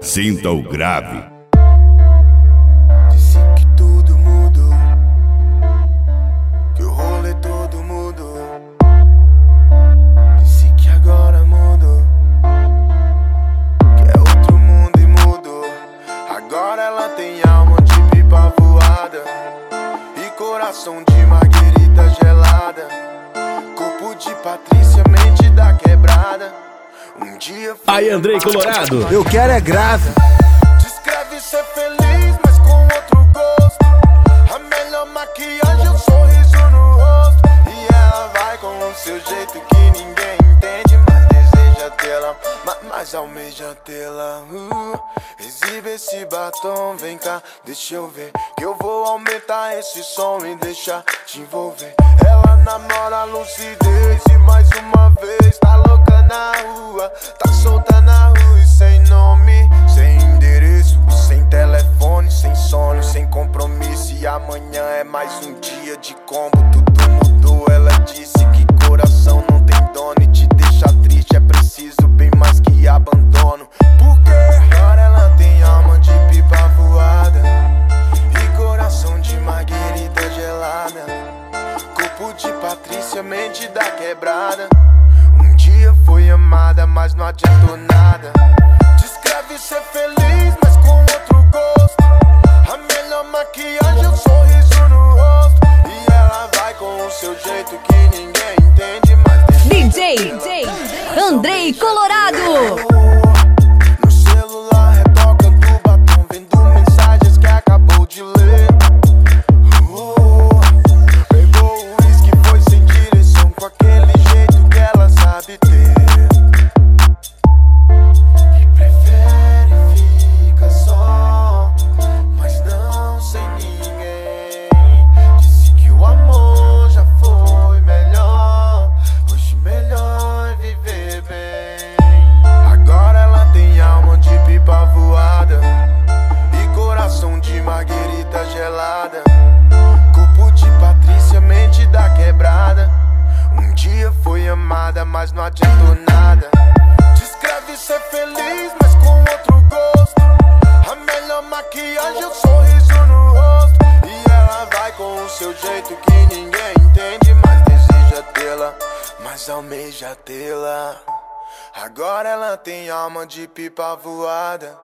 Sinta o grave. Disse que tudo mudou, que o rolê todo mudou. Disse que agora mudou, que é outro mundo e mudou. Agora ela tem alma de pipa voada e coração de marguerita gelada, corpo de Patrícia, mente da quebrada. Um dia Aí, Andrei Colorado. Eu quero é grave. Descreve ser feliz, mas com outro gosto. A melhor maquiagem é um sorriso no rosto. E ela vai com o seu jeito que ninguém entende, mas deseja tê-la, mas almeja tê-la. Exibe esse batom, vem cá, deixa eu ver, que eu vou aumentar esse som e deixar te envolver. Ela namora a lucidez e mais uma vez tá louca na rua, tá solta na rua e sem nome, sem endereço, sem telefone, sem sono, sem compromisso. E amanhã é mais um dia de combo, tudo mudou. Ela disse que coração não tem dono e te deixa triste é preciso bem mais que abandono. Porque agora ela tem alma de pipa voada e coração de marguerita gelada, corpo de Patrícia, mente da quebrada. Um dia foi amada, mas não adiantou nada. Descreve ser feliz, mas com outro gosto. A melhor maquiagem é um sorriso no rosto. E ela vai com o seu jeito que ninguém entende, mas DJ Andrei Colorado. no celular retocando o batom, vendo mensagens que acabou de ler. Pegou o uísque, foi sem direção, com aquele jeito que ela sabe ter. E prefere ficar só, mas não sem ninguém. Disse que o amor já foi melhor, hoje melhor é viver bem. Agora ela tem alma de pipa voada e coração de marguerita gelada, corpo de Patrícia, mente da quebrada. Um dia foi amada, mas não adiantou nada. Descreve ser feliz, mas com outro gosto. A melhor maquiagem é um sorriso no rosto. E ela vai com o seu jeito que ninguém entende, mas deseja tê-la, mas almeja tê-la. Agora ela tem alma de pipa voada.